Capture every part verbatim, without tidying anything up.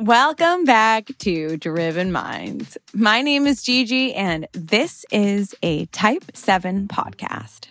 Welcome back to Driven Minds. My name is Gigi, and this is a Type seven podcast.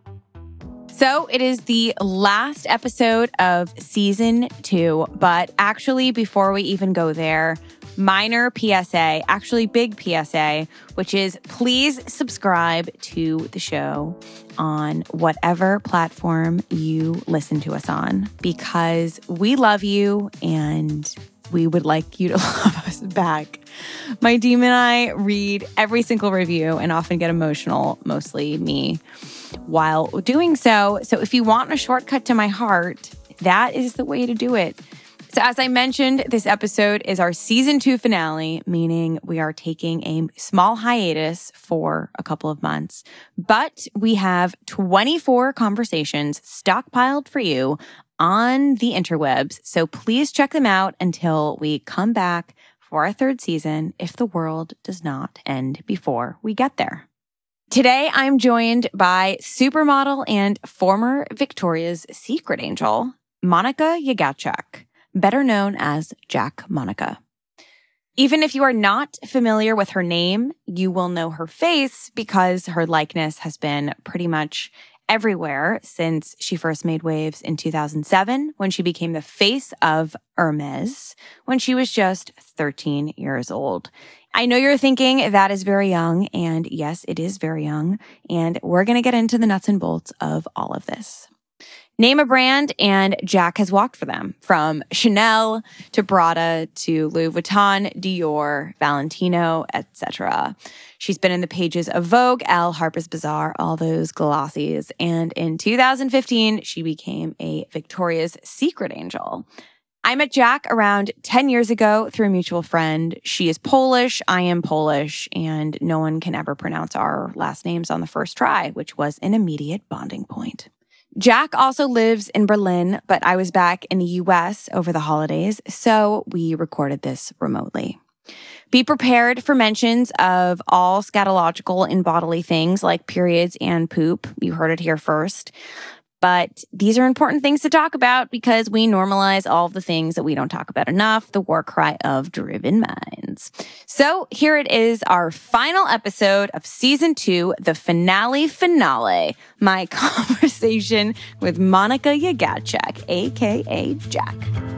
So it is the last episode of season two, but actually before we even go there, minor P S A, actually big P S A, which is please subscribe to the show on whatever platform you listen to us on, because we love you and we would like you to love us back. My team and I read every single review and often get emotional, mostly me, while doing so. So if you want a shortcut to my heart, that is the way to do it. So as I mentioned, this episode is our season two finale, meaning we are taking a small hiatus for a couple of months. But we have twenty-four conversations stockpiled for you on the interwebs. So please check them out until we come back for our third season, if the world does not end before we get there. Today, I'm joined by supermodel and former Victoria's Secret angel, Monica Yegacek, better known as Jack Monica. Even if you are not familiar with her name, you will know her face because her likeness has been pretty much everywhere since she first made waves in two thousand seven, when she became the face of Hermes when she was just thirteen years old. I know you're thinking that is very young, and yes, it is very young, and we're going to get into the nuts and bolts of all of this. Name a brand, and Jack has walked for them, from Chanel to Prada to Louis Vuitton, Dior, Valentino, et cetera. She's been in the pages of Vogue, Elle, Harper's Bazaar, all those glossies. And in two thousand fifteen, she became a Victoria's Secret angel. I met Jack around ten years ago through a mutual friend. She is Polish, I am Polish, and no one can ever pronounce our last names on the first try, which was an immediate bonding point. Jack also lives in Berlin, but I was back in the U S over the holidays, so we recorded this remotely. Be prepared for mentions of all scatological and bodily things like periods and poop. You heard it here first. But these are important things to talk about because we normalize all of the things that we don't talk about enough, the war cry of Driven Minds. So here it is, our final episode of season two, the finale finale, my conversation with Monica Yegacek, a k a. Jack.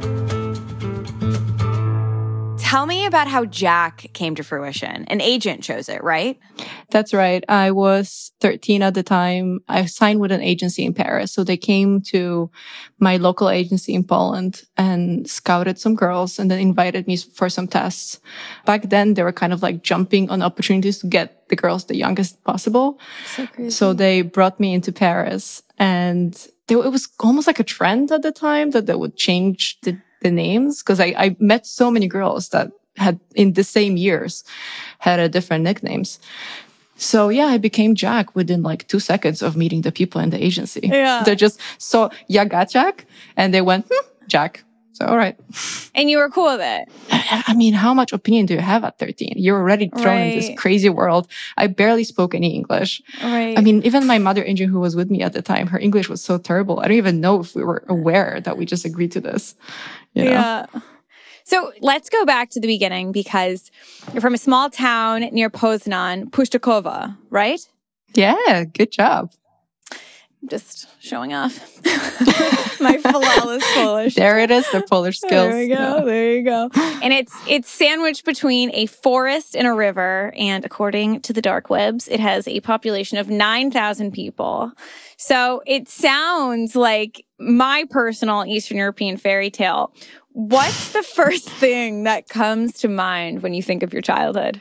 Tell me about how Jack came to fruition. An agent chose it, right? That's right. I was thirteen at the time. I signed with an agency in Paris. So they came to my local agency in Poland and scouted some girls and then invited me for some tests. Back then, they were kind of like jumping on opportunities to get the girls the youngest possible. So crazy. So they brought me into Paris, and they, it was almost like a trend at the time that they would change the the names, because I, I met so many girls that had in the same years had a different nicknames. So yeah, I became Jack within like two seconds of meeting the people in the agency. Yeah. They just saw Yegacek and they went, hmm, Jack. So, all right. And you were cool with it. I, I mean, how much opinion do you have at thirteen? You're already thrown right. in this crazy world. I barely spoke any English. Right. I mean, even my mother agent who was with me at the time, her English was so terrible. I don't even know if we were aware that we just agreed to this. You know? Yeah. So let's go back to the beginning, because you're from a small town near Poznan, Puszczykowa, right? Yeah, good job. Just showing off my flawless Polish. There it is, the Polish skills. There we go. Yeah. There you go. And it's it's sandwiched between a forest and a river. And according to the dark webs, it has a population of nine thousand people. So it sounds like my personal Eastern European fairy tale. What's the first thing that comes to mind when you think of your childhood?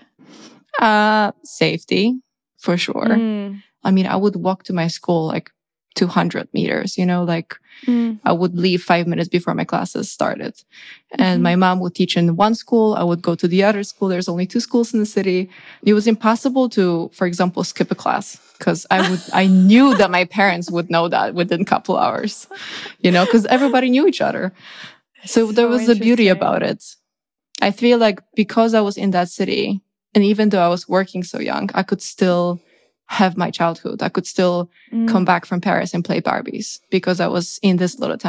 Uh, safety, for sure. Mm. I mean, I would walk to my school like two hundred meters, you know, like mm. I would leave five minutes before my classes started. And mm-hmm. my mom would teach in one school. I would go to the other school. There's only two schools in the city. It was impossible to, for example, skip a class, because I would, I knew that my parents would know that within a couple hours, you know, because everybody knew each other. So, so there was the beauty about it. I feel like because I was in that city, and even though I was working so young, I could still have my childhood. I could still mm. come back from Paris and play Barbies because I was in this little town.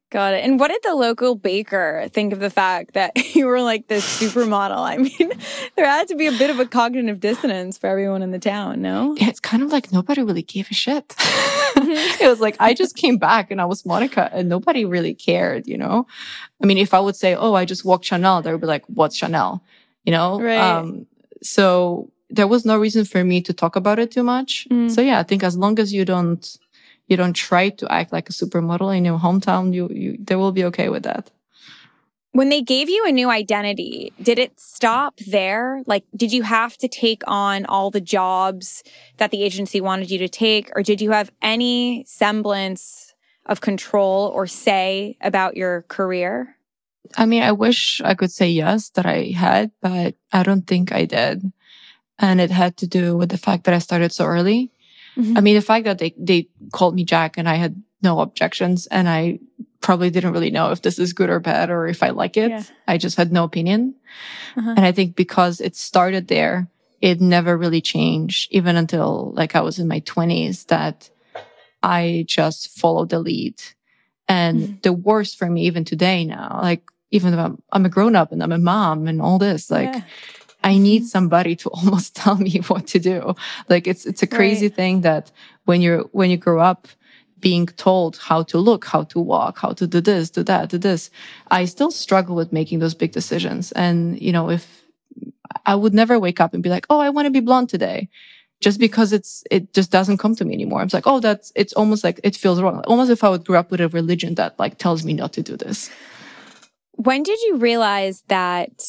Got it. And what did the local baker think of the fact that you were like this supermodel? I mean, there had to be a bit of a cognitive dissonance for everyone in the town, no? Yeah, it's kind of like nobody really gave a shit. It was like, I just came back and I was Monica and nobody really cared, you know? I mean, if I would say, oh, I just walked Chanel, they would be like, what's Chanel? You know? Right. Um, so there was no reason for me to talk about it too much. Mm. So yeah, I think as long as you don't, you don't try to act like a supermodel in your hometown, you, you, they will be okay with that. When they gave you a new identity, did it stop there? Like, did you have to take on all the jobs that the agency wanted you to take? Or did you have any semblance of control or say about your career? I mean, I wish I could say yes, that I had, but I don't think I did. And it had to do with the fact that I started so early. Mm-hmm. I mean, the fact that they, they called me Jack and I had no objections and I probably didn't really know if this is good or bad or if I like it. Yeah. I just had no opinion. Uh-huh. And I think because it started there, it never really changed, even until like I was in my twenties, that I just followed the lead. And mm-hmm. the worst for me, even today now, like even though I'm, I'm a grown up and I'm a mom and all this, like yeah. I need somebody to almost tell me what to do. Like it's, it's a crazy right. thing that when you're, when you grow up being told how to look, how to walk, how to do this, do that, do this, I still struggle with making those big decisions. And, you know, if I would never wake up and be like, oh, I want to be blonde today, just because it's, it just doesn't come to me anymore. I'm like, oh, that's, it's almost like it feels wrong. Almost if I would grow up with a religion that like tells me not to do this. When did you realize that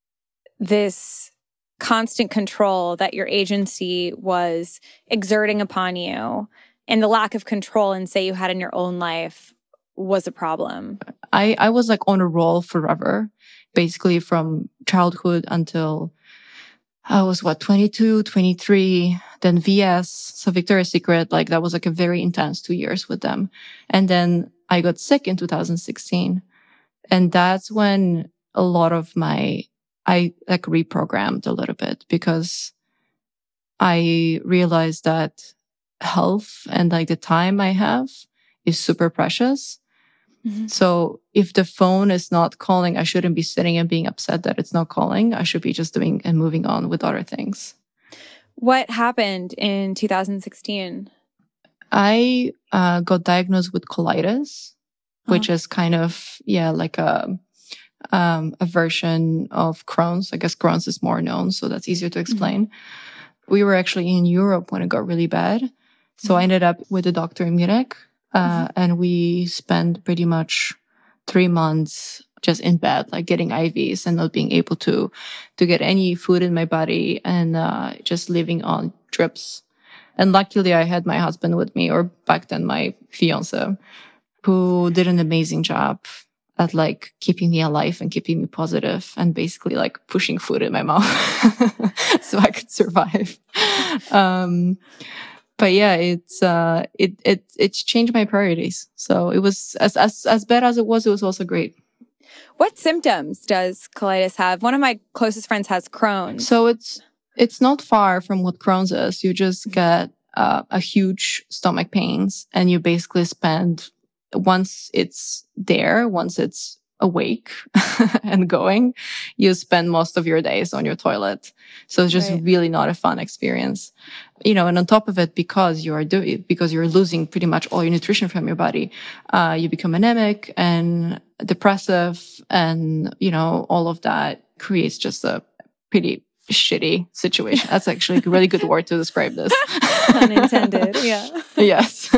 this constant control that your agency was exerting upon you and the lack of control and say you had in your own life was a problem? I, I was like on a roll forever, basically from childhood until I was what, twenty-two, twenty-three, then V S, so Victoria's Secret, like that was like a very intense two years with them. And then I got sick in two thousand sixteen. And that's when a lot of my, I like reprogrammed a little bit because I realized that health and like the time I have is super precious. Mm-hmm. So if the phone is not calling, I shouldn't be sitting and being upset that it's not calling. I should be just doing and moving on with other things. What happened in two thousand sixteen? I uh, got diagnosed with colitis, oh. which is kind of, yeah, like a, um, a version of Crohn's. I guess Crohn's is more known, so that's easier to explain. Mm-hmm. We were actually in Europe when it got really bad. So mm-hmm. I ended up with a doctor in Munich. Uh, mm-hmm. And we spent pretty much three months just in bed, like getting I Vs and not being able to, to get any food in my body and, uh, just living on drips. And luckily I had my husband with me, or back then my fiance, who did an amazing job at like keeping me alive and keeping me positive and basically like pushing food in my mouth so I could survive. Um, But yeah, it's, uh, it, it, it's changed my priorities. So it was as, as, as bad as it was, it was also great. What symptoms does colitis have? One of my closest friends has Crohn's. So it's, it's not far from what Crohn's is. You just get, uh, a huge stomach pains and you basically spend, once it's there, once it's awake and going, you spend most of your days on your toilet. So it's just right. really not a fun experience. You know, and on top of it, because you are doing, because you're losing pretty much all your nutrition from your body, uh, you become anemic and depressive and, you know, all of that creates just a pretty shitty situation. That's actually a really good word to describe this. Unintended. Yeah. Yes.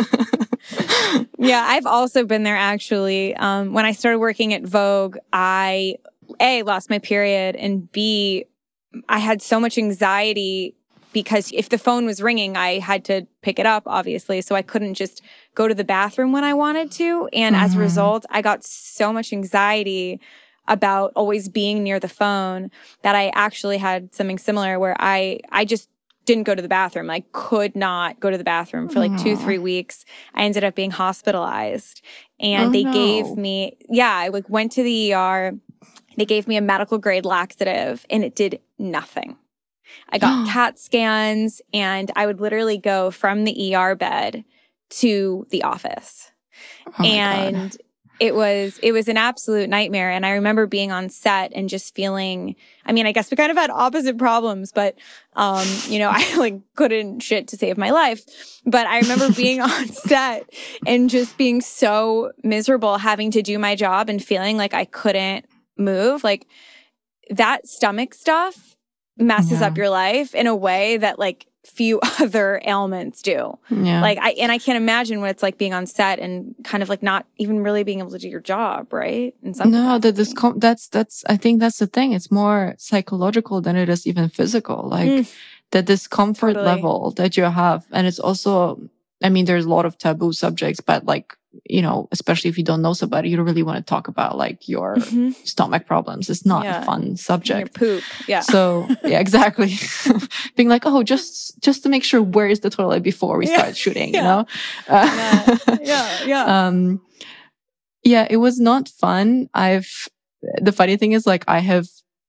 Yeah, I've also been there actually. Um, when I started working at Vogue, I, A, lost my period, and B, I had so much anxiety because if the phone was ringing, I had to pick it up, obviously. So I couldn't just go to the bathroom when I wanted to. And mm-hmm. as a result, I got so much anxiety about always being near the phone that I actually had something similar where I, I just didn't go to the bathroom. I could not go to the bathroom for like Aww. two, three weeks. I ended up being hospitalized and oh, they no. gave me, yeah, I like went to the E R. They gave me a medical grade laxative and it did nothing. I got CAT scans and I would literally go from the E R bed to the office. Oh and It was, it was an absolute nightmare. And I remember being on set and just feeling, I mean, I guess we kind of had opposite problems, but, um, you know, I like couldn't shit to save my life. But I remember being on set and just being so miserable, having to do my job and feeling like I couldn't move. Like that stomach stuff messes Yeah. up your life in a way that like few other ailments do. Yeah. Like I and I can't imagine what it's like being on set and kind of like not even really being able to do your job, right? In some No, that this capacity. com- that's that's I think that's the thing. It's more psychological than it is even physical. Like Mm. the discomfort Totally. level that you have, and it's also, I mean, there's a lot of taboo subjects, but like, you know, especially if you don't know somebody, you don't really want to talk about like your Mhm. stomach problems. It's not Yeah. a fun Your subject. poop. Yeah. So yeah, exactly. Being like, oh, just just to make sure where is the toilet before we Yeah. start shooting, Yeah. you know? Yeah. Yeah. Yeah. um, yeah, it was not fun. I've the funny thing is like I have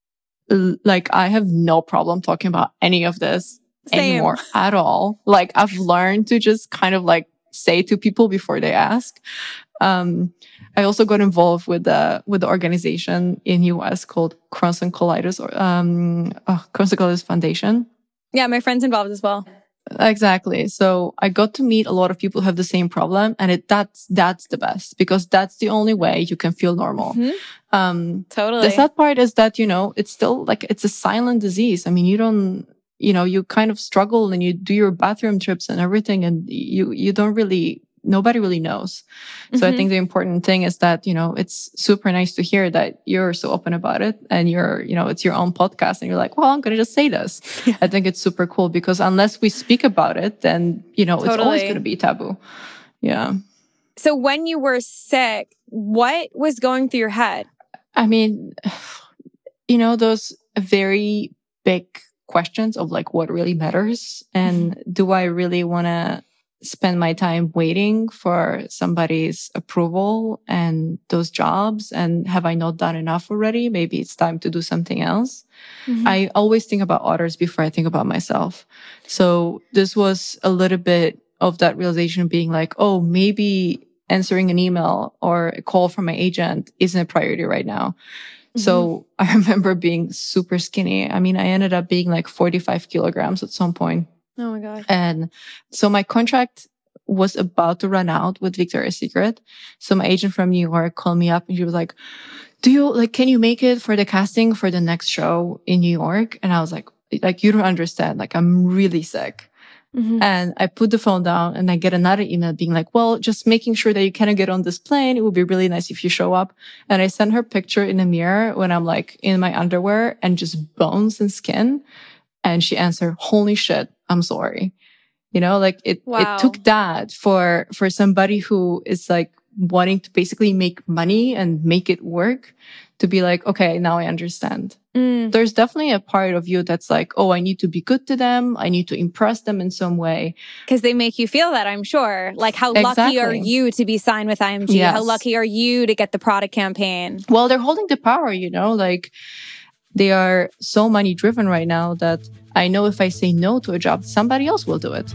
like I have no problem talking about any of this Same. anymore at all. Like I've learned to just kind of like say to people before they ask. Um, I also got involved with the with the organization in U S called Crohn's and Colitis or um, oh, Crohn's and Colitis Foundation. Yeah, my friend's involved as well. Exactly. So I got to meet a lot of people who have the same problem, and it that's that's the best because that's the only way you can feel normal. Mhm. Um, Totally. the sad part is that, you know, it's still like it's a silent disease. I mean, you don't, you know, you kind of struggle and you do your bathroom trips and everything, and you you don't really, nobody really knows. So I Mhm. think the important thing is that, you know, it's super nice to hear that you're so open about it and you're, you know, it's your own podcast and you're like, well, I'm going to just say this. Yeah. I think it's super cool because unless we speak about it, then, you know, it's always Totally. going to be taboo. Yeah. So when you were sick, what was going through your head? I mean, you know, those very big questions of like what really matters and do I really want to spend my time waiting for somebody's approval and those jobs, and have I not done enough already? Maybe it's time to do something else. Mhm. I always think about others before I think about myself. So this was a little bit of that realization being like, oh, maybe answering an email or a call from my agent isn't a priority right now. So I remember being super skinny. I mean, I ended up being like forty-five kilograms at some point. Oh my God. And so my contract was about to run out with Victoria's Secret. So my agent from New York called me up and she was like, do you like, can you make it for the casting for the next show in New York? And I was like, like, you don't understand. Like, I'm really sick. Mhm. And I put the phone down and I get another email being like, well, just making sure that you kind of get on this plane. It would be really nice if you show up. And I sent her picture in the mirror when I'm like in my underwear and just bones and skin. And she answered, holy shit, I'm sorry. You know, like it, Wow. it took that for, for somebody who is like wanting to basically make money and make it work to be like, okay, now I understand. Mm. There's definitely a part of you that's like, oh, I need to be good to them. I need to impress them in some way. Because they make you feel that, I'm sure. Like, how lucky are Exactly. you to be signed with I M G? Yes. How lucky are you to get the product campaign? Well, they're holding the power, you know, like they are so money driven right now that I know if I say no to a job, somebody else will do it.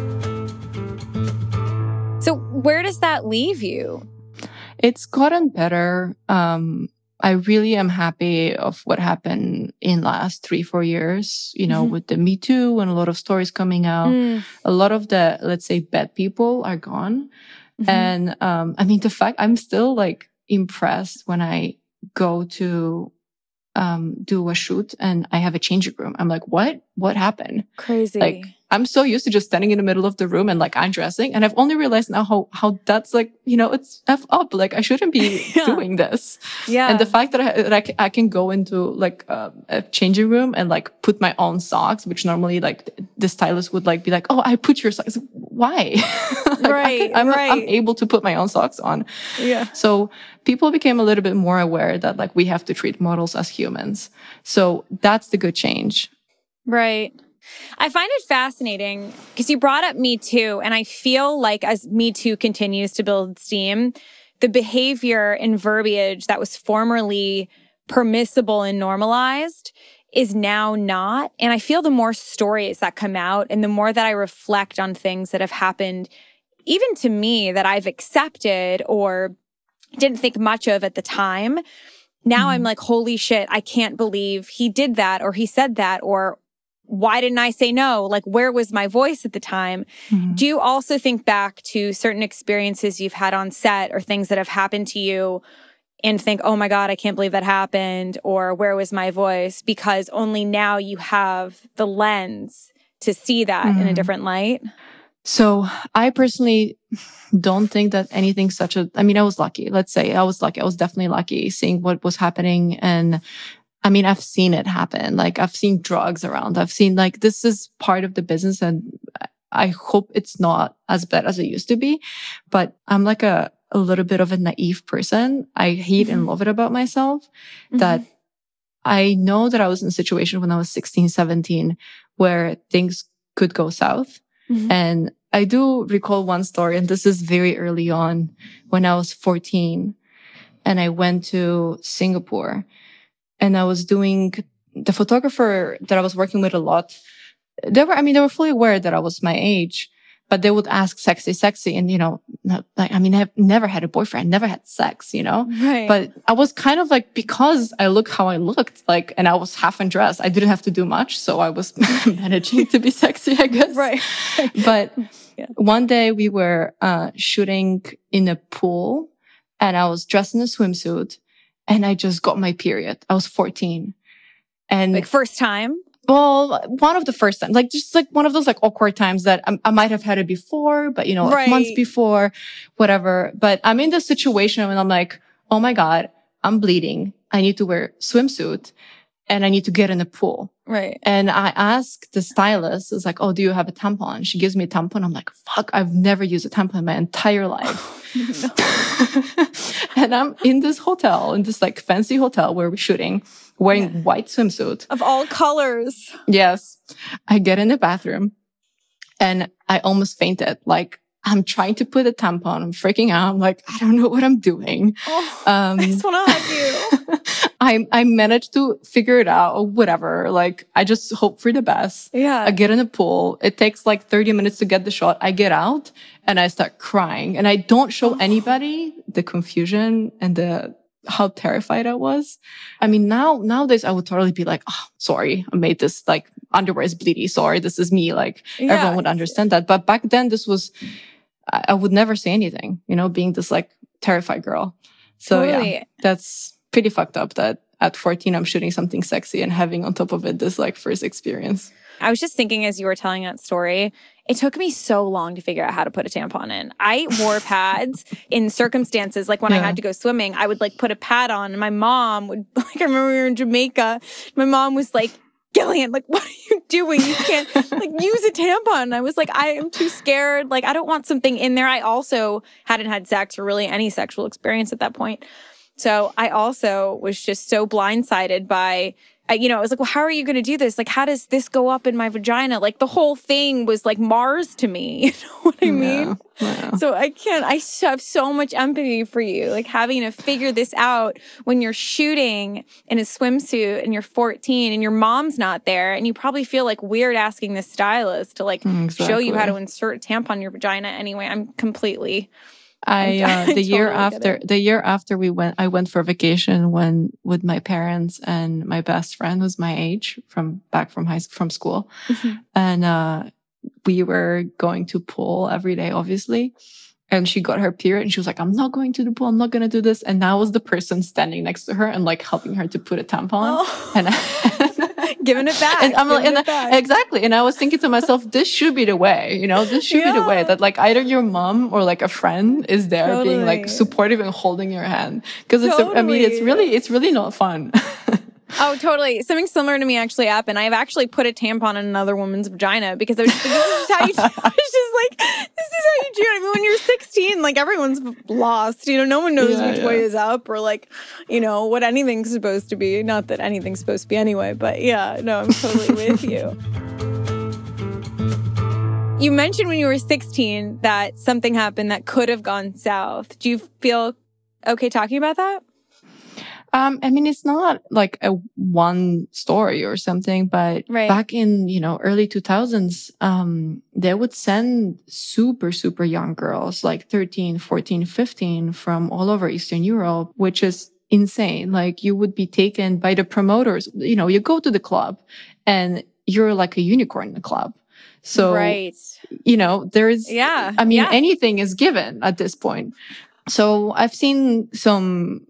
So where does that leave you? It's gotten better. Um, I really am happy of what happened in last three, four years, you know, Mhm. with the Me Too and a lot of stories coming out. Mm. A lot of the, let's say, bad people are gone. Mhm. And, um, I mean, the fact I'm still like impressed when I go to, um, do a shoot and I have a changing room. I'm like, what, what happened? Crazy. Like, I'm so used to just standing in the middle of the room and like undressing. And I've only realized now how, how that's like, you know, it's F up. Like I shouldn't be Yeah. doing this. yeah. And the fact that I, that I, ca- I can go into like uh, a changing room and like put my own socks, which normally like the stylist would like be like, oh, I put your socks. Why? Like, I Right, can- I'm, right. I'm able to put my own socks on. yeah. So people became a little bit more aware that like we have to treat models as humans. So that's the good change. Right. I find it fascinating because you brought up Me Too, and I feel like as Me Too continues to build steam, the behavior and verbiage that was formerly permissible and normalized is now not. And I feel the more stories that come out and the more that I reflect on things that have happened, even to me, that I've accepted or didn't think much of at the time. Now mm-hmm. I'm like, holy shit, I can't believe he did that or he said that, or why didn't I say no? Like, where was my voice at the time? Mm-hmm. Do you also think back to certain experiences you've had on set or things that have happened to you and think, oh my God, I can't believe that happened, or where was my voice? Because only now you have the lens to see that mm-hmm. in a different light. So I personally don't think that anything such a, I mean, I was lucky. Let's say I was lucky. I was definitely lucky seeing what was happening. And I mean, I've seen it happen. Like, I've seen drugs around. I've seen, like, this is part of the business, and I hope it's not as bad as it used to be. But I'm like a, a little bit of a naive person. I hate mm-hmm. and love it about myself mm-hmm. that I know that I was in a situation when I was sixteen, seventeen where things could go south. Mm-hmm. And I do recall one story, and this is very early on when I was fourteen, and I went to Singapore, and I was doing, the photographer that I was working with a lot, they were, I mean, they were fully aware that I was my age, but they would ask sexy, sexy. And, you know, not, like, I mean, I've never had a boyfriend, never had sex, you know, right. But I was kind of like, because I looked how I looked, like, and I was half undressed, I didn't have to do much. So I was managing to be sexy, I guess. Right. But yeah. One day we were, uh, shooting in a pool, and I was dressed in a swimsuit, and I just got my period. I was fourteen. And like, first time? Well, one of the first times, like, just like one of those like awkward times that I, I might have had it before, but, you know, like, right. months before, whatever. But I'm in this situation and I'm like, oh my God, I'm bleeding. I need to wear swimsuit and I need to get in the pool. Right. And I asked the stylist, it's like, oh, do you have a tampon? She gives me a tampon. I'm like, fuck, I've never used a tampon in my entire life. And I'm in this hotel, in this like fancy hotel where we're shooting, wearing yeah. white swimsuit. Of all colors. Yes. I get in the bathroom and I almost fainted. Like, I'm trying to put a tampon. I'm freaking out. I'm like, I don't know what I'm doing. Oh, um, I just want to hug you. I, I managed to figure it out or whatever. Like, I just hope for the best. Yeah. I get in the pool. It takes like thirty minutes to get the shot. I get out and I start crying, and I don't show anybody the confusion and the, how terrified I was. I mean, now, nowadays I would totally be like, oh, sorry, I made this, like, underwear is bleedy. Sorry, this is me. Like, yeah. Everyone would understand that. But back then this was, I, I would never say anything, you know, being this like terrified girl. So totally. Yeah, that's pretty fucked up that at fourteen, I'm shooting something sexy and having on top of it this like first experience. I was just thinking as you were telling that story, it took me so long to figure out how to put a tampon in. I wore pads in circumstances, like when yeah. I had to go swimming, I would like put a pad on, and my mom would, like, I remember we were in Jamaica, my mom was like, Gillian, like, what are you doing? You can't like use a tampon. And I was like, I am too scared. Like, I don't want something in there. I also hadn't had sex or really any sexual experience at that point. So I also was just so blindsided by, I, you know, I was like, well, how are you going to do this? Like, how does this go up in my vagina? Like, the whole thing was like Mars to me. You know what I mean? Yeah, yeah. So I can't, I have so much empathy for you, like having to figure this out when you're shooting in a swimsuit and you're fourteen and your mom's not there. And you probably feel like weird asking the stylist to like exactly. show you how to insert a tampon in your vagina. Anyway, I'm completely... I, uh, the I year totally after, the year after we went, I went for vacation when, with my parents and my best friend who's my age from back from high from school. Mm-hmm. And, uh, we were going to pool every day, obviously. And she got her period and she was like, I'm not going to the pool. I'm not going to do this. And I was the person standing next to her and like helping her to put a tampon. Oh. And I, giving it back. And I'm like, and I, exactly. And I was thinking to myself, this should be the way, you know, this should yeah. be the way that like either your mom or like a friend is there totally. Being like supportive and holding your hand. Cause it's, totally. a, I mean, it's really, it's really not fun. Oh, totally. Something similar to me actually happened. I've actually put a tampon in another woman's vagina because I was just like, this is how you do it. I was just like, this is how you do it. I mean, when you're sixteen, like everyone's lost. You know, no one knows yeah, which yeah. way is up or like, you know, what anything's supposed to be. Not that anything's supposed to be anyway, but yeah, no, I'm totally with you. You mentioned when you were sixteen that something happened that could have gone south. Do you feel okay talking about that? Um, I mean, it's not like a one story or something, but right. back in, you know, early two thousands, um, they would send super, super young girls, like thirteen, fourteen, fifteen from all over Eastern Europe, which is insane. Like you would be taken by the promoters. You know, you go to the club and you're like a unicorn in the club. So, right. you know, there's, yeah. I mean, yeah. anything is given at this point. So I've seen some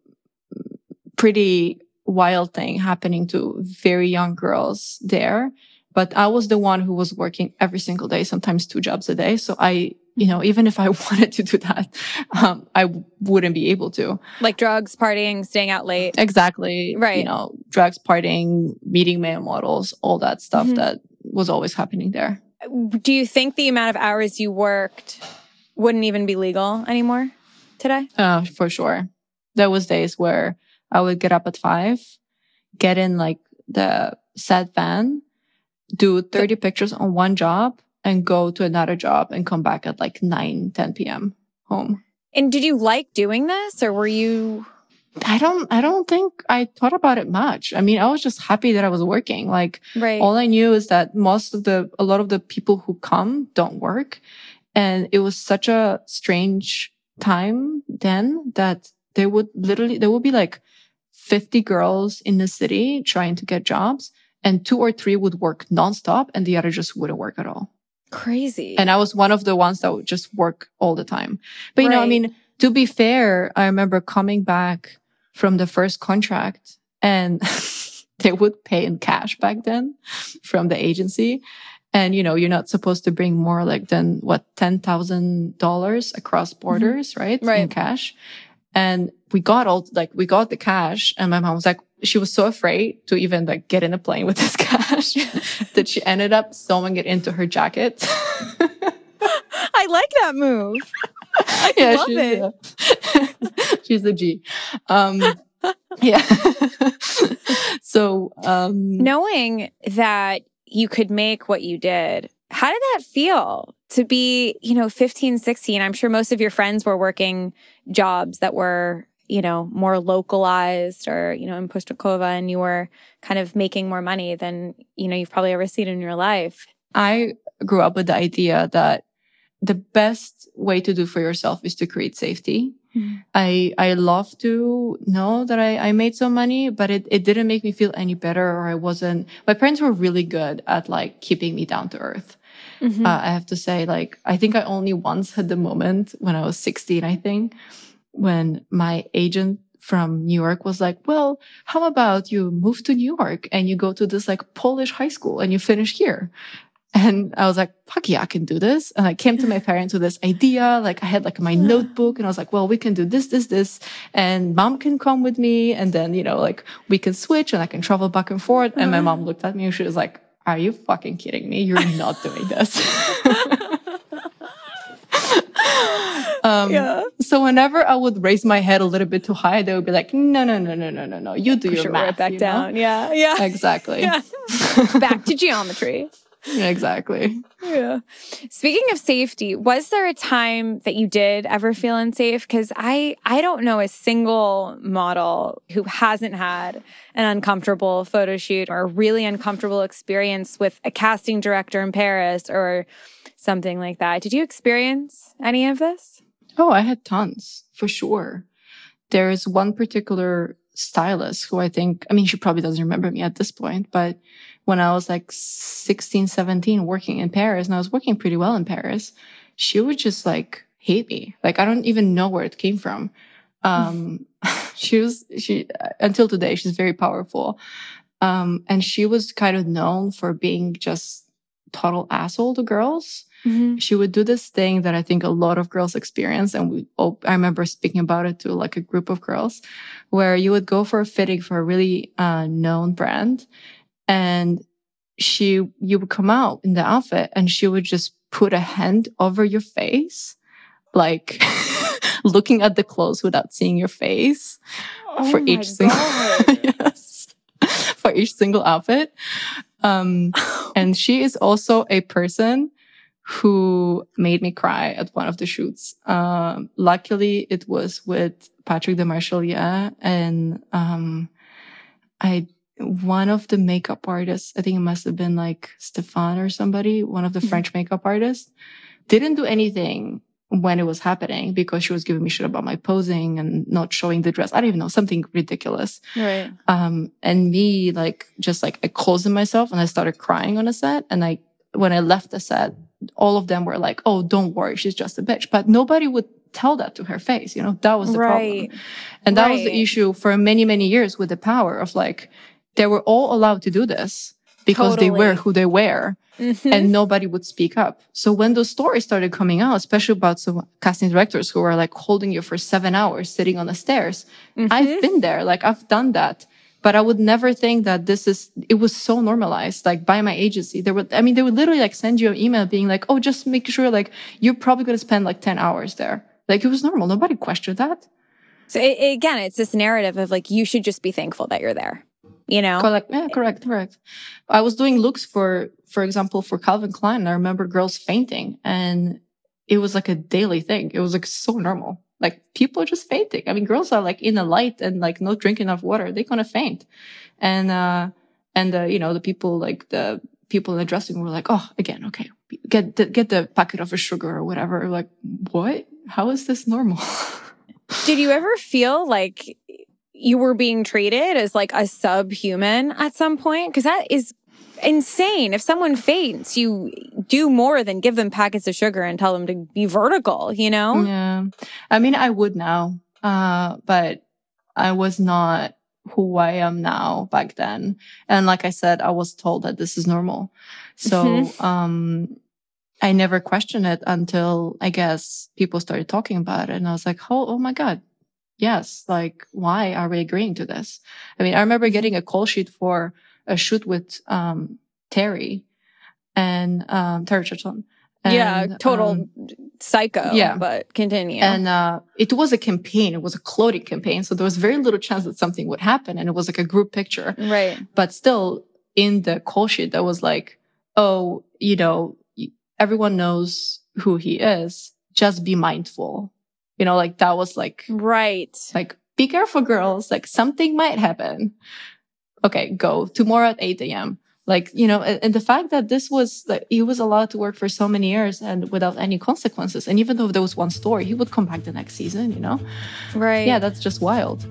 pretty wild thing happening to very young girls there. But I was the one who was working every single day, sometimes two jobs a day. So I, you know, even if I wanted to do that, um, I w- wouldn't be able to. Like drugs, partying, staying out late. Exactly. Right. You know, drugs, partying, meeting male models, all that stuff Mm-hmm. that was always happening there. Do you think the amount of hours you worked wouldn't even be legal anymore today? Uh, for sure. There was days where I would get up at five, get in like the set van, do thirty pictures on one job and go to another job and come back at like nine, ten p.m. home. And did you like doing this or were you... I don't, I don't think I thought about it much. I mean, I was just happy that I was working. Like right. all I knew is that most of the, a lot of the people who come don't work. And it was such a strange time then that there would literally, there would be like fifty girls in the city trying to get jobs and two or three would work nonstop and the other just wouldn't work at all. Crazy. And I was one of the ones that would just work all the time. But you right. know, I mean, to be fair, I remember coming back from the first contract and they would pay in cash back then from the agency. And, you know, you're not supposed to bring more like than what, ten thousand dollars across borders, mm-hmm. right? Right. In cash. And we got all, like, we got the cash and my mom was like, she was so afraid to even like get in a plane with this cash that she ended up sewing it into her jacket. I like that move. I yeah, love she's, it. Yeah. She's a G. Um, yeah. so, um, knowing that you could make what you did, how did that feel to be, you know, fifteen, sixteen? I'm sure most of your friends were working jobs that were, you know, more localized or, you know, in Pustakova, and you were kind of making more money than, you know, you've probably ever seen in your life. I grew up with the idea that the best way to do for yourself is to create safety. Mm-hmm. I, I love to know that I, I made some money, but it, it didn't make me feel any better, or I wasn't, my parents were really good at like keeping me down to earth. Mm-hmm. Uh, I have to say, like, I think I only once had the moment when I was sixteen, I think, when my agent from New York was like, well, how about you move to New York and you go to this like Polish high school and you finish here? And I was like, fuck yeah, I can do this. And I came to my parents with this idea. Like I had like my notebook and I was like, well, we can do this, this, this. And mom can come with me. And then, you know, like we can switch and I can travel back and forth. And my mom looked at me and she was like, are you fucking kidding me? You're not doing this. um, yeah. So whenever I would raise my head a little bit too high, they would be like, no, no, no, no, no, no, no. You do Push your it math. Right back you down. Know? Yeah. Yeah. Exactly. Yeah. Back to geometry. Yeah, exactly. Yeah. Speaking of safety, was there a time that you did ever feel unsafe? Because I, I don't know a single model who hasn't had an uncomfortable photo shoot or a really uncomfortable experience with a casting director in Paris or something like that. Did you experience any of this? Oh, I had tons, for sure. There's one particular stylist who I think, I mean, she probably doesn't remember me at this point, but when I was like sixteen, seventeen working in Paris, and I was working pretty well in Paris, she would just like hate me. Like, I don't even know where it came from. Um, she was, she, until today, she's very powerful. Um, and she was kind of known for being just total asshole to girls. Mm-hmm. She would do this thing that I think a lot of girls experience. And we, oh, I remember speaking about it to like a group of girls where you would go for a fitting for a really, uh, known brand. And she, you would come out in the outfit and she would just put a hand over your face, like looking at the clothes without seeing your face oh for each single, yes, for each single outfit. Um, and she is also a person who made me cry at one of the shoots. Um, luckily it was with Patrick de Marchelier, and, um, I, one of the makeup artists, I think it must have been like Stéphane or somebody, one of the mm-hmm. French makeup artists, didn't do anything when it was happening because she was giving me shit about my posing and not showing the dress. I don't even know, something ridiculous. Right. Um, and me, like, just like I closed myself and I started crying on a set. And I, when I left the set, all of them were like, oh, don't worry, she's just a bitch. But nobody would tell that to her face. You know, that was the right. problem. And that right. was the issue for many, many years with the power of like, they were all allowed to do this because totally. they were who they were. Mm-hmm. And nobody would speak up. So when those stories started coming out, especially about some casting directors who are like holding you for seven hours sitting on the stairs, mm-hmm. I've been there, like I've done that. But I would never think that this is, it was so normalized, like by my agency. They would, I mean, they would literally like send you an email being like, oh, just make sure like you're probably going to spend like ten hours there. Like it was normal. Nobody questioned that. So it, it, again, it's this narrative of like, you should just be thankful that you're there. You know? Correct. Yeah, correct, correct. I was doing looks for, for example, for Calvin Klein. And I remember girls fainting, and it was like a daily thing. It was like so normal. Like people are just fainting. I mean, girls are like in the light and like not drinking enough water. They're going to faint. And, uh, and, uh, you know, the people, like the people in the dressing room were like, oh, again, okay, get the, get the packet of sugar or whatever. Like, what? How is this normal? Did you ever feel like you were being treated as like a subhuman at some point? Because that is insane. If someone faints, you do more than give them packets of sugar and tell them to be vertical, you know? Yeah. I mean, I would now, uh, but I was not who I am now back then. And like I said, I was told that this is normal. So, mm-hmm. um, I never questioned it until I guess people started talking about it. And I was like, oh, oh my God. Yes. Like, why are we agreeing to this? I mean, I remember getting a call sheet for a shoot with, um, Terry and, um, Terry Chacon. Yeah. Total um, psycho. Yeah. But continue. And, uh, it was a campaign. It was a clothing campaign. So there was very little chance that something would happen. And it was like a group picture. Right. But still in the call sheet, that was like, oh, you know, everyone knows who he is. Just be mindful. You know, like that was like, right. Like, be careful, girls. Like something might happen. Okay, go tomorrow at eight a.m. Like, you know, and, and the fact that this was like, he was allowed to work for so many years and without any consequences. And even though there was one story, he would come back the next season, you know? Right. Yeah, that's just wild.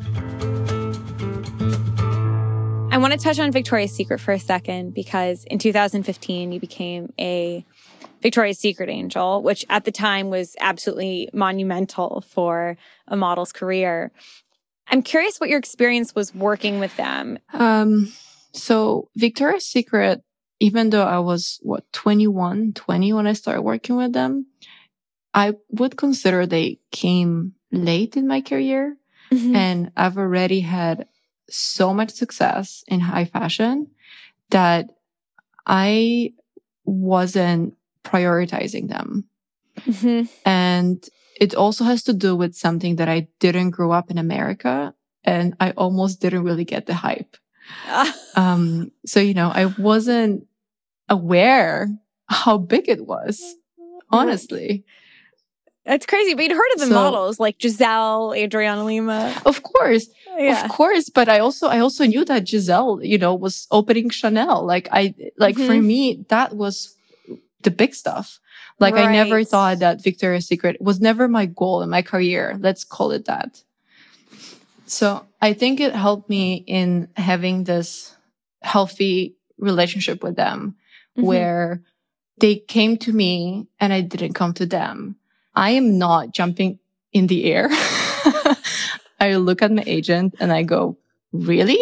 I want to touch on Victoria's Secret for a second, because in two thousand fifteen, you became a Victoria's Secret angel, which at the time was absolutely monumental for a model's career. I'm curious what your experience was working with them. Um, so Victoria's Secret, even though I was, what, twenty-one, twenty when I started working with them, I would consider they came late in my career. Mm-hmm. And I've already had so much success in high fashion that I wasn't prioritizing them. Mm-hmm. And it also has to do with something that I didn't grow up in America, and I almost didn't really get the hype. um, so, you know, I wasn't aware how big it was, honestly. That's crazy. But you'd heard of the so, models like Giselle, Adriana Lima. Of course. Yeah. Of course. But I also, I also knew that Giselle, you know, was opening Chanel. Like I, like mm-hmm. for me, that was the big stuff. Like right. I never thought that Victoria's Secret was never my goal in my career. Let's call it that. So I think it helped me in having this healthy relationship with them mm-hmm. where they came to me and I didn't come to them. I am not jumping in the air. I look at my agent and I go, really?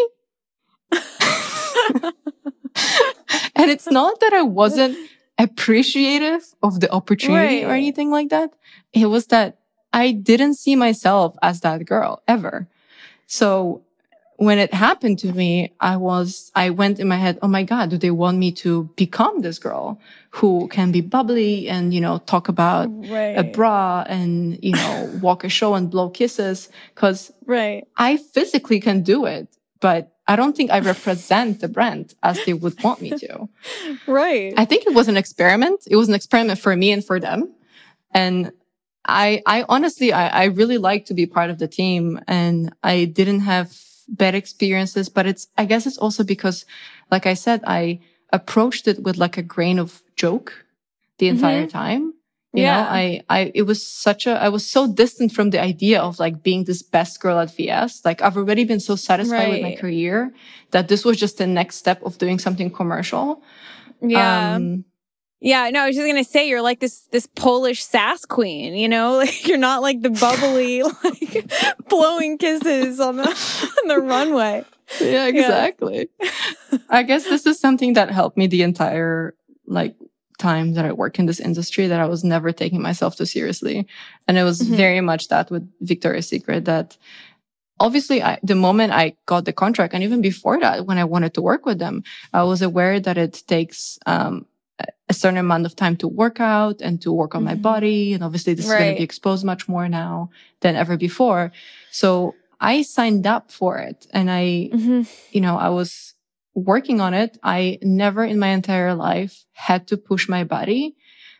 And it's not that I wasn't appreciative of the opportunity right. or anything like that. It was that I didn't see myself as that girl ever. So when it happened to me, I was, I went in my head, oh my God, do they want me to become this girl who can be bubbly and, you know, talk about right. a bra and, you know, walk a show and blow kisses? Cause right. I physically can do it, but I don't think I represent the brand as they would want me to. Right. I think it was an experiment. It was an experiment for me and for them. And I, I honestly, I, I really like to be part of the team, and I didn't have bad experiences, but it's, I guess it's also because, like I said, I approached it with like a grain of joke the entire mm-hmm. time. You yeah. know, I, I, it was such a, I was so distant from the idea of like being this best girl at V S. Like I've already been so satisfied right. with my career that this was just the next step of doing something commercial. Yeah. Um, yeah. No, I was just going to say, you're like this, this Polish sass queen, you know, like you're not like the bubbly, like blowing kisses on the, on the runway. Yeah, exactly. Yeah. I guess this is something that helped me the entire, like, time that I work in this industry, that I was never taking myself too seriously. And it was mm-hmm. very much that with Victoria's Secret, that obviously I, the moment I got the contract, and even before that, when I wanted to work with them, I was aware that it takes um, a certain amount of time to work out and to work on mm-hmm. my body. And obviously this right. is going to be exposed much more now than ever before. So I signed up for it, and I, mm-hmm. you know, I was working on it. I never in my entire life had to push my body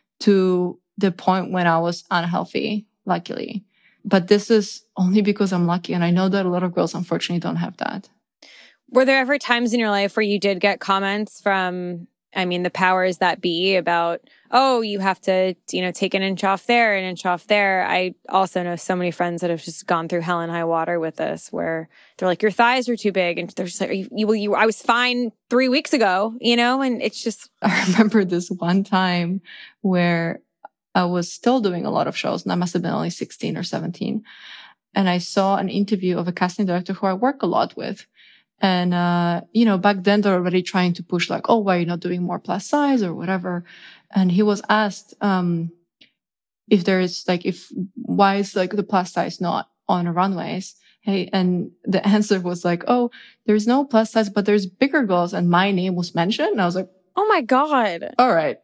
to the point when I was unhealthy, luckily. But this is only because I'm lucky. And I know that a lot of girls, unfortunately, don't have that. Were there ever times in your life where you did get comments from, I mean, the powers that be about, oh, you have to, you know, take an inch off there, an inch off there? I also know so many friends that have just gone through hell and high water with this, where they're like, your thighs are too big. And they're just like, you, you, you I was fine three weeks ago, you know? And it's just. I remember this one time where I was still doing a lot of shows, and I must have been only sixteen or seventeen. And I saw an interview of a casting director who I work a lot with. And, uh, you know, back then they're already trying to push like, oh, why are you not doing more plus size or whatever? And he was asked, um, if there's like, if, why is like the plus size not on runways? Hey, and the answer was like, oh, there's no plus size, but there's bigger girls. And my name was mentioned. And I was like, oh my God. All right.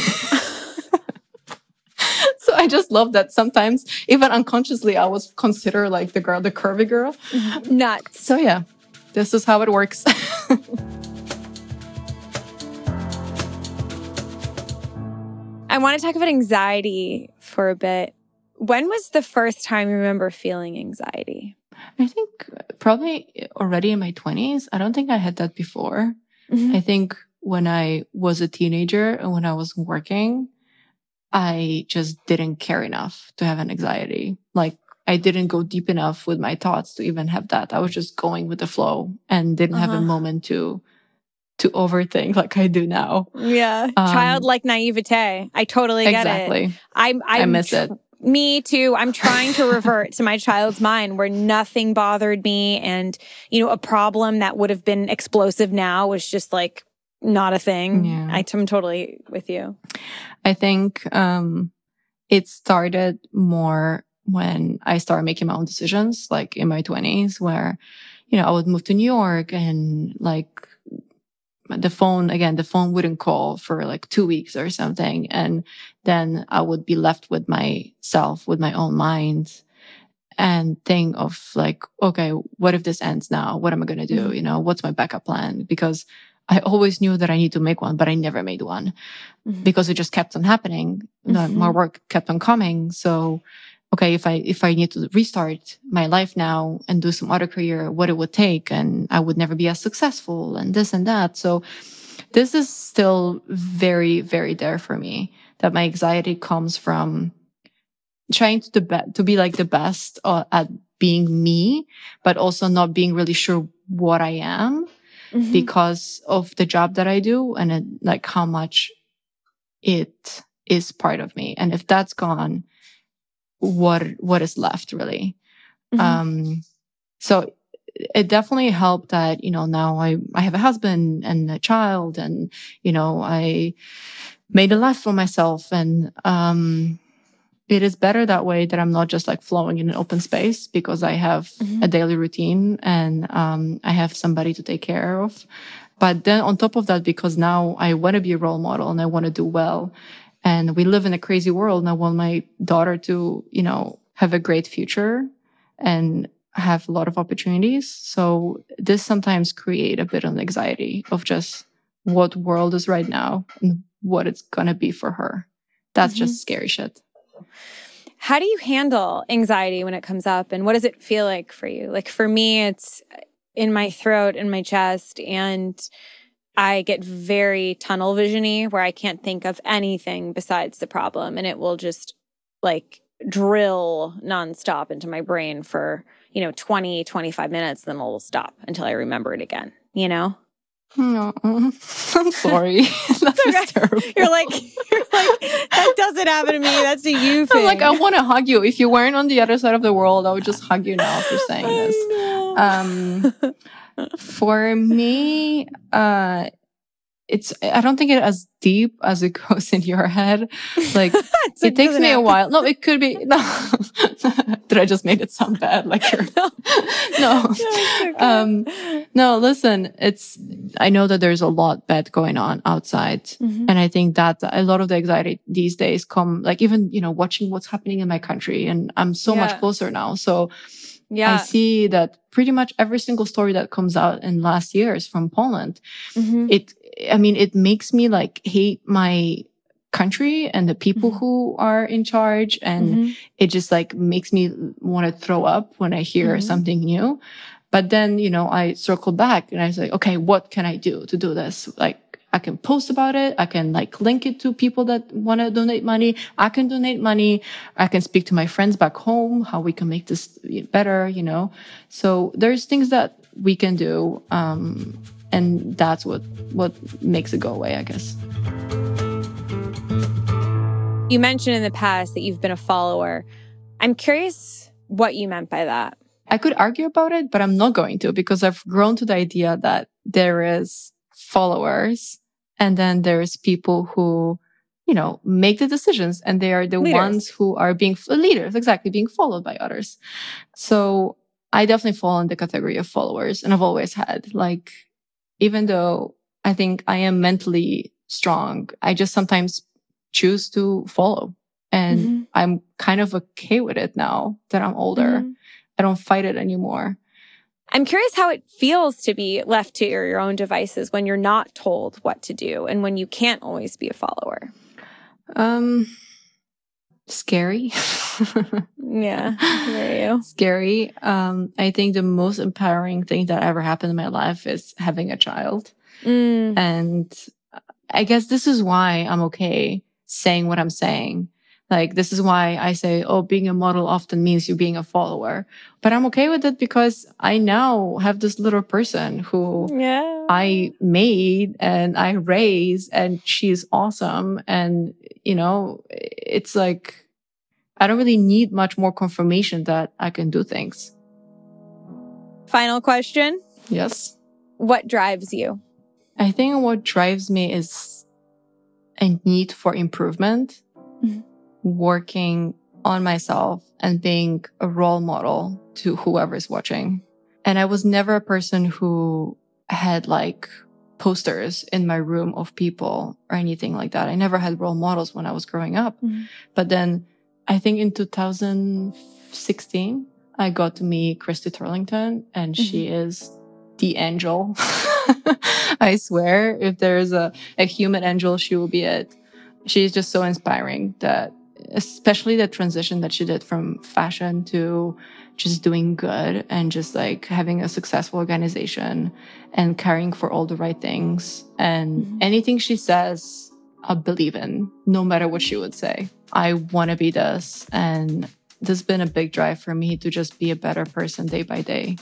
So I just love that sometimes, even unconsciously, I was considered like the girl, the curvy girl. Nuts. So yeah. This is how it works. I want to talk about anxiety for a bit. When was the first time you remember feeling anxiety? I think probably already in my twenties. I don't think I had that before. Mm-hmm. I think when I was a teenager and when I was working, I just didn't care enough to have an anxiety. Like, I didn't go deep enough with my thoughts to even have that. I was just going with the flow and didn't uh-huh. have a moment to to overthink like I do now. Yeah. Um, Childlike naivete. I totally get exactly. it. I'm, I'm I miss tr- it. Me too. I'm trying to revert to my child's mind where nothing bothered me, and, you know, a problem that would have been explosive now was just like not a thing. Yeah. I, I'm totally with you. I think um, it started more when I started making my own decisions, like in my twenties, where, you know, I would move to New York and like the phone, again, the phone wouldn't call for like two weeks or something. And then I would be left with myself, with my own mind, and think of like, okay, what if this ends now? What am I going to do? Mm-hmm. You know, what's my backup plan? Because I always knew that I need to make one, but I never made one mm-hmm. because it just kept on happening. Mm-hmm. My work kept on coming. So, okay, if I, if I need to restart my life now and do some other career, what it would take, and I would never be as successful and this and that. So this is still very, very there for me, that my anxiety comes from trying to, be- to be like the best uh, at being me, but also not being really sure what I am mm-hmm. because of the job that I do, and it, like how much it is part of me. And if that's gone, what what is left really. Mm-hmm. Um so it definitely helped that, you know, now I I have a husband and a child, and, you know, I made a life for myself, and um it is better that way, that I'm not just like flowing in an open space, because I have mm-hmm. a daily routine, and um I have somebody to take care of. But then on top of that, because now I want to be a role model and I want to do well, and we live in a crazy world, and I want my daughter to, you know, have a great future. And have a lot of opportunities. So this sometimes create a bit of anxiety of just what world is right now and what it's going to be for her. That's mm-hmm. just scary shit. How do you handle anxiety when it comes up, and what does it feel like for you? Like for me, it's in my throat, in my chest, and I get very tunnel vision-y where I can't think of anything besides the problem, and it will just like drill nonstop into my brain for, you know, twenty, twenty-five minutes, then it'll stop until I remember it again, you know? No, I'm sorry. That's okay. Terrible. You're like, you're like, that doesn't happen to me. That's a you thing. I'm like, I want to hug you. If you weren't on the other side of the world, I would just hug you now for saying this. Um, for me, uh, it's, I don't think it's as deep as it goes in your head. Like, it takes me happen. a while. No, it could be, no. Did I just make it sound bad? Like you're, no. no. Okay. Um, no, listen, it's, I know that there's a lot bad going on outside. Mm-hmm. And I think that a lot of the anxiety these days come, like even, you know, watching what's happening in my country, and I'm so yeah. much closer now. So yeah. I see that pretty much every single story that comes out in last years from Poland, mm-hmm. it, I mean, it makes me like hate my country and the people mm-hmm. who are in charge. And mm-hmm. it just like makes me want to throw up when I hear mm-hmm. something new. But then, you know, I circle back and I say, okay, what can I do to do this? Like, I can post about it. I can like link it to people that want to donate money. I can donate money. I can speak to my friends back home, how we can make this better, you know? So there's things that we can do. Um, and that's what, what makes it go away, I guess. You mentioned in the past that you've been a follower. I'm curious what you meant by that. I could argue about it, but I'm not going to, because I've grown to the idea that there is followers and then there's people who, you know, make the decisions, and they are the leaders. ones who are being leaders, exactly, being followed by others. So I definitely fall in the category of followers, and I've always had, like, even though I think I am mentally strong, I just sometimes choose to follow. And mm-hmm. I'm kind of okay with it now that I'm older. Mm-hmm. I don't fight it anymore. I'm curious how it feels to be left to your, your own devices when you're not told what to do and when you can't always be a follower. Um, scary. Yeah, I hear you. Scary. Um, I think the most empowering thing that ever happened in my life is having a child. Mm. And I guess this is why I'm okay saying what I'm saying. Like, this is why I say, oh, being a model often means you being a follower. But I'm okay with it because I now have this little person who yeah. I made and I raised, and she's awesome. And, you know, it's like, I don't really need much more confirmation that I can do things. Final question. Yes. What drives you? I think what drives me is a need for improvement. Mm-hmm. Working on myself and being a role model to whoever's watching. And I was never a person who had like posters in my room of people or anything like that. I never had role models when I was growing up. Mm-hmm. But then I think in two thousand sixteen, I got to meet Christy Turlington, and mm-hmm. she is the angel. I swear, if there's a, a human angel, she will be it. She's just so inspiring that, especially the transition that she did from fashion to just doing good and just like having a successful organization and caring for all the right things. And mm-hmm. anything she says, I believe in, no matter what she would say. I want to be this. And this has been a big drive for me to just be a better person day by day.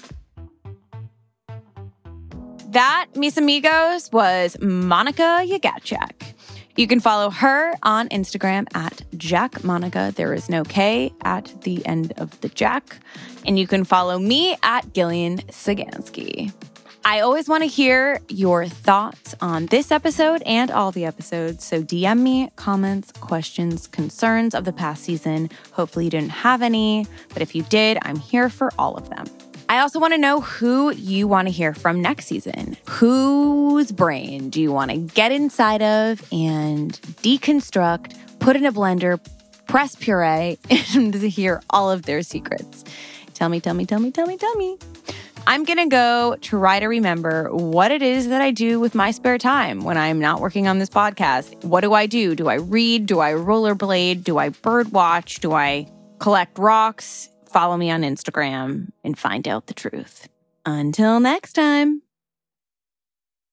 That, mis amigos, was Monica Yegacek. You can follow her on Instagram at Jack Monica. There is no K at the end of the Jack. And you can follow me at Gillian Sagansky. I always want to hear your thoughts on this episode and all the episodes. So D M me comments, questions, concerns of the past season. Hopefully you didn't have any, but if you did, I'm here for all of them. I also want to know who you want to hear from next season. Whose brain do you want to get inside of and deconstruct, put in a blender, press puree, and hear all of their secrets? Tell me, tell me, tell me, tell me, tell me. I'm going to go try to remember what it is that I do with my spare time when I'm not working on this podcast. What do I do? Do I read? Do I rollerblade? Do I bird watch? Do I collect rocks? Follow me on Instagram and find out the truth. Until next time.